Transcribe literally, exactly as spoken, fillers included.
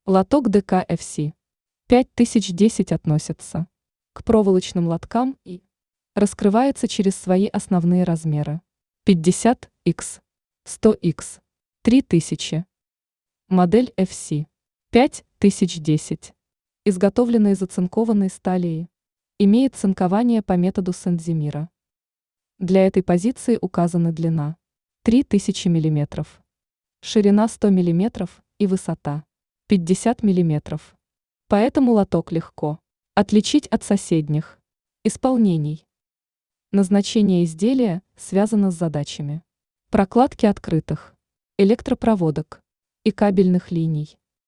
Лоток ДК эф си пять тысяч десять относится к проволочным лоткам и раскрывается через свои основные размеры пятьдесят икс, сто икс, три тысячи. Модель эф си пять тысяч десять, изготовленная из оцинкованной стали, имеет цинкование по методу Сент-Зимира. Для этой позиции указаны длина три тысячи миллиметров, ширина сто миллиметров и высота пятьдесят миллиметров. Поэтому лоток легко отличить от соседних исполнений. Назначение изделия связано с задачами прокладки открытых электропроводок и кабельных линий,